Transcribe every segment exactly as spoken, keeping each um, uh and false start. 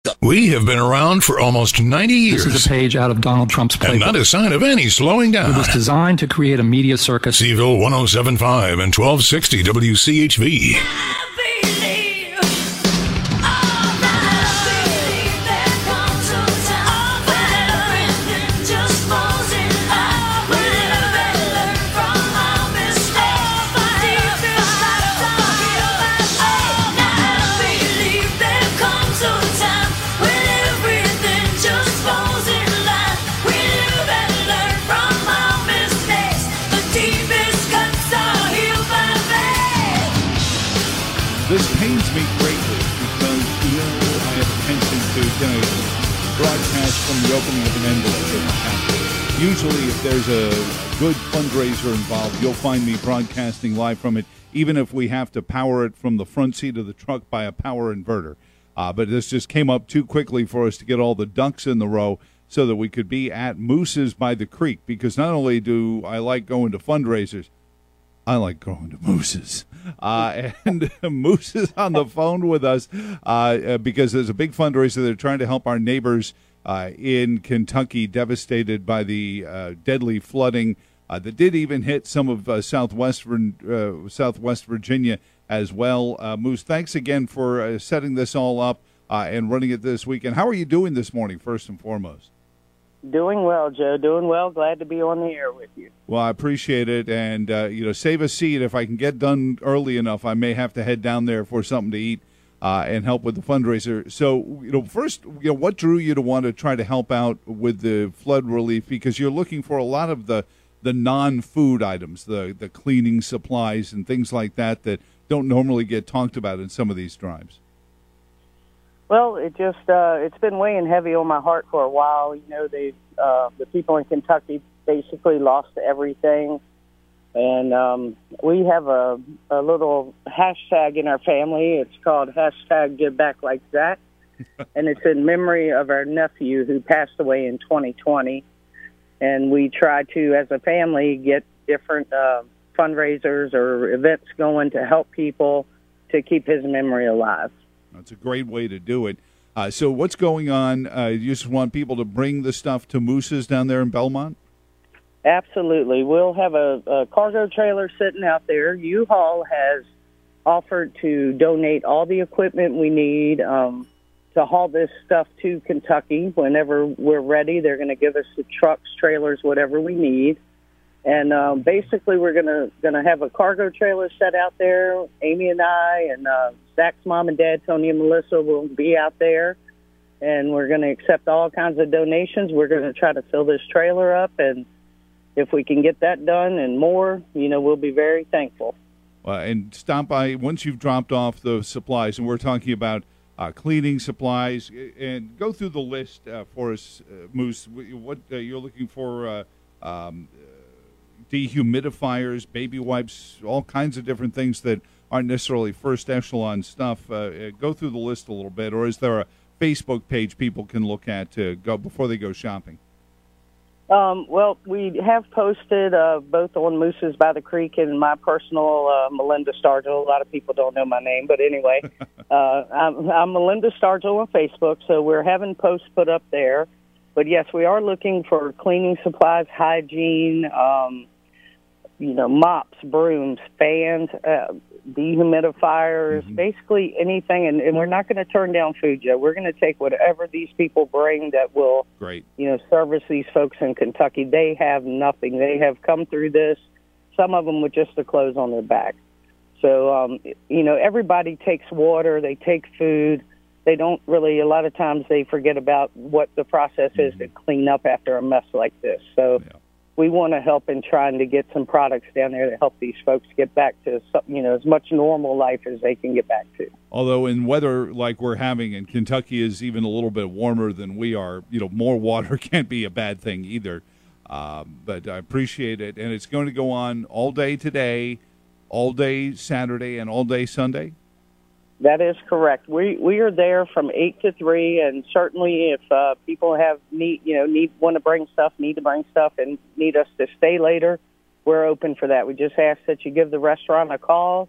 We have been around for almost ninety years. This is a page out of Donald Trump's playbook. And not a sign of any slowing down. It was designed to create a media circus. Seville one oh seven point five and twelve sixty W C H V. This pains me greatly because, you know, I have a penchant to, you know, broadcast from the opening of an envelope if I have to. Usually, if there's a good fundraiser involved, you'll find me broadcasting live from it, even if we have to power it from the front seat of the truck by a power inverter. Uh, but this just came up too quickly for us to get all the ducks in the row so that we could be at Moose's by the Creek, because not only do I like going to fundraisers, I like going to Moose's. Uh, and Moose is on the phone with us uh, because there's a big fundraiser. They're trying to help our neighbors uh, in Kentucky devastated by the uh, deadly flooding uh, that did even hit some of uh, Southwest, uh, Southwest Virginia as well. Uh, Moose, thanks again for uh, setting this all up uh, and running it this weekend. How are you doing this morning, first and foremost? Doing well, Joe. Doing well. Glad to be on the air with you. Well, I appreciate it. And, uh, you know, save a seat. If I can get done early enough, I may have to head down there for something to eat uh, and help with the fundraiser. So, you know, first, you know, what drew you to want to try to help out with the flood relief? Because you're looking for a lot of the, the non-food items, the, the cleaning supplies and things like that that don't normally get talked about in some of these drives. Well, it just, uh, it's been weighing heavy on my heart for a while. You know, they, uh, the people in Kentucky basically lost everything. And um, we have a, a little hashtag in our family. It's called hashtag Give Back Like Zach. And it's in memory of our nephew who passed away in twenty twenty. And we try to, as a family, get different uh, fundraisers or events going to help people to keep his memory alive. That's a great way to do it. Uh, so what's going on? Uh, you just want people to bring the stuff to Moose's down there in Belmont? Absolutely. We'll have a, a cargo trailer sitting out there. U-Haul has offered to donate all the equipment we need um, to haul this stuff to Kentucky. Whenever we're ready, they're going to give us the trucks, trailers, whatever we need. And um, basically, we're gonna gonna have a cargo trailer set out there. Amy and I and uh, Zach's mom and dad, Tony and Melissa, will be out there, and we're gonna accept all kinds of donations. We're gonna try to fill this trailer up, and if we can get that done and more, you know, we'll be very thankful. Uh, and stop by once you've dropped off the supplies, and we're talking about uh, cleaning supplies, and go through the list uh, for us, uh, Moose. What uh, you're looking for. Uh, um, dehumidifiers, baby wipes, all kinds of different things that aren't necessarily first echelon stuff. Uh, go through the list a little bit, or is there a Facebook page people can look at to go before they go shopping? Um, well, we have posted uh, both on Moose's by the Creek and my personal uh, Melinda Stargill. A lot of people don't know my name, but anyway, uh, I'm, I'm Melinda Stargill on Facebook, so we're having posts put up there. But yes, we are looking for cleaning supplies, hygiene, um, you know, mops, brooms, fans, uh, dehumidifiers, mm-hmm. basically anything. And, and we're not going to turn down food, Joe. We're going to take whatever these people bring that will, Great. you know, service these folks in Kentucky. They have nothing. They have come through this, some of them with just the clothes on their back. So, um, you know, everybody takes water. They take food. They don't really, a lot of times they forget about what the process is to clean up after a mess like this. So yeah. we want to help in trying to get some products down there to help these folks get back to, you know, as much normal life as they can get back to. Although in weather like we're having in Kentucky is even a little bit warmer than we are, you know, more water can't be a bad thing either. Um, but I appreciate it. And it's going to go on all day today, all day Saturday, and all day Sunday? That is correct. We we are there from eight to three, and certainly if uh, people have need you know need want to bring stuff, need to bring stuff, and need us to stay later, we're open for that. We just ask that you give the restaurant a call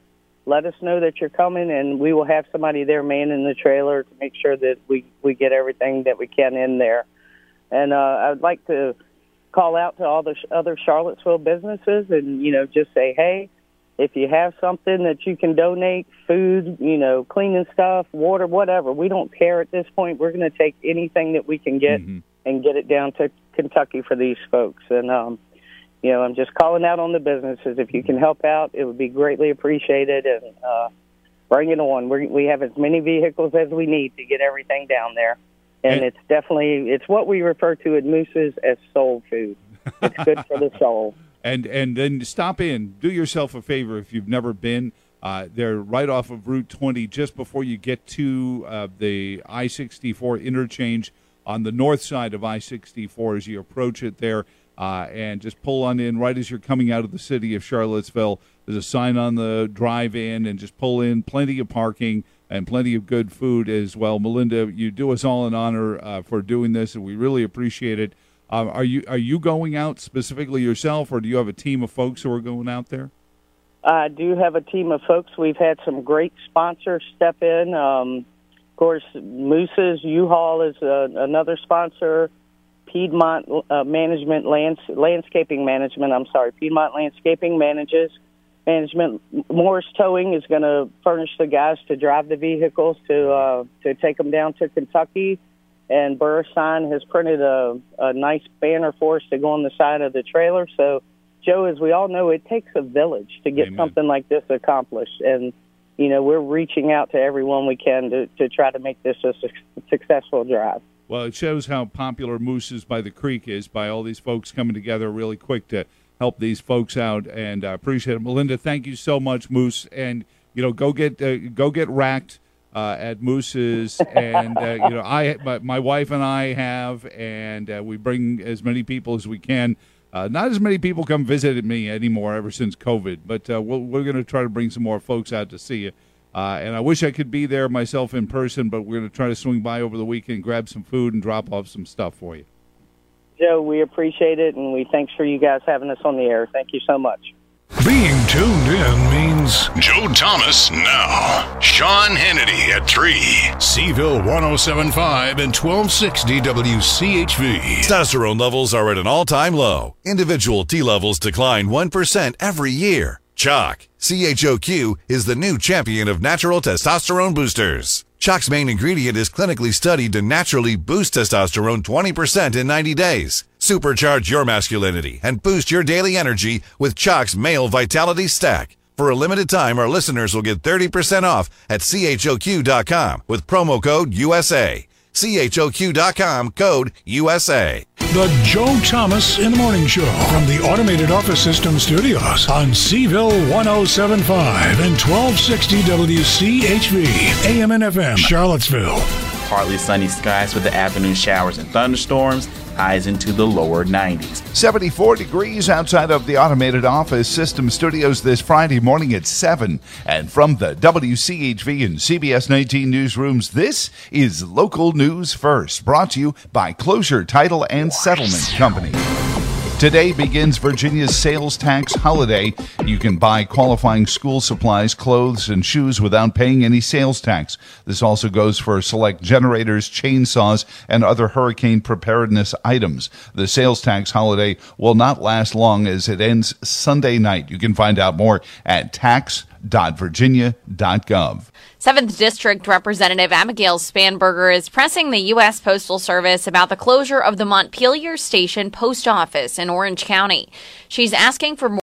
let us know that you're coming, and we will have somebody there manning the trailer to make sure that we, we get everything that we can in there. And uh, I would like to call out to all the sh- other Charlottesville businesses and, you know, just say, hey, if you have something that you can donate, food, you know, cleaning stuff, water, whatever, we don't care at this point. We're going to take anything that we can get mm-hmm. and get it down to Kentucky for these folks. And, um, you know, I'm just calling out on the businesses. If you can help out, it would be greatly appreciated. And uh, bring it on. We're, we have as many vehicles as we need to get everything down there. And, and it's definitely, it's what we refer to at Moose's as soul food. It's good for the soul. And and then stop in. Do yourself a favor if you've never been. Uh, they're right off of Route twenty, just before you get to uh, the I sixty-four interchange on the north side of I sixty-four as you approach it there. Uh, and just pull on in right as you're coming out of the city of Charlottesville. There's a sign on the drive-in, and just pull in. Plenty of parking and plenty of good food as well. Melinda, you do us all an honor uh, for doing this, and we really appreciate it. Um, are you are you going out specifically yourself, or do you have a team of folks who are going out there? I do have a team of folks. We've had some great sponsors step in. Um, of course, Moose's U-Haul is uh, another sponsor. Piedmont uh, Management, Lands, Landscaping Management, I'm sorry, Piedmont Landscaping manages management. Morris Towing is going to furnish the guys to drive the vehicles to uh, to take them down to Kentucky. And Burr Sign has printed a, a nice banner for us to go on the side of the trailer. So, Joe, as we all know, it takes a village to get Amen. something like this accomplished. And, you know, we're reaching out to everyone we can to, to try to make this a su- successful drive. Well, it shows how popular Moose's by the Creek is, by all these folks coming together really quick to help these folks out. And I appreciate it. Melinda, thank you so much, Moose. And, you know, go get uh, go get racked. Uh, at Moose's, and uh, you know, I my, my wife and I have, and uh, we bring as many people as we can. Uh, not as many people come visit me anymore ever since COVID, but uh, we'll, we're going to try to bring some more folks out to see you. Uh, and I wish I could be there myself in person, but we're going to try to swing by over the weekend, grab some food, and drop off some stuff for you. Joe, we appreciate it, and we thanks for you guys having us on the air. Thank you so much. Being tuned in means Joe Thomas now. Sean Hannity at three. Seville one oh seven point five and twelve sixty W C H V. Testosterone levels are at an all-time low. Individual T levels decline one percent every year. Choq, C H O Q, is the new champion of natural testosterone boosters. Choq's main ingredient is clinically studied to naturally boost testosterone twenty percent in ninety days. Supercharge your masculinity and boost your daily energy with Choq's Male Vitality Stack. For a limited time, our listeners will get thirty percent off at C H O Q dot com with promo code U S A. C H O Q dot com, code U S A. The Joe Thomas in the Morning Show from the Automated Office System Studios on Seville one oh seven point five and twelve sixty W C H V, A M and F M, Charlottesville. Partly sunny skies with the afternoon showers and thunderstorms. Highs into the lower nineties. seventy-four degrees outside of the Automated Office System Studios this Friday morning at seven. And from the W C H V and C B S nineteen newsrooms, this is Local News First, brought to you by Closure Title and Settlement Company. Today begins Virginia's sales tax holiday. You can buy qualifying school supplies, clothes, and shoes without paying any sales tax. This also goes for select generators, chainsaws, and other hurricane preparedness items. The sales tax holiday will not last long as it ends Sunday night. You can find out more at tax dot virginia dot gov. seventh District Representative Abigail Spanberger is pressing the U S Postal Service about the closure of the Montpelier Station Post Office in Orange County. She's asking for more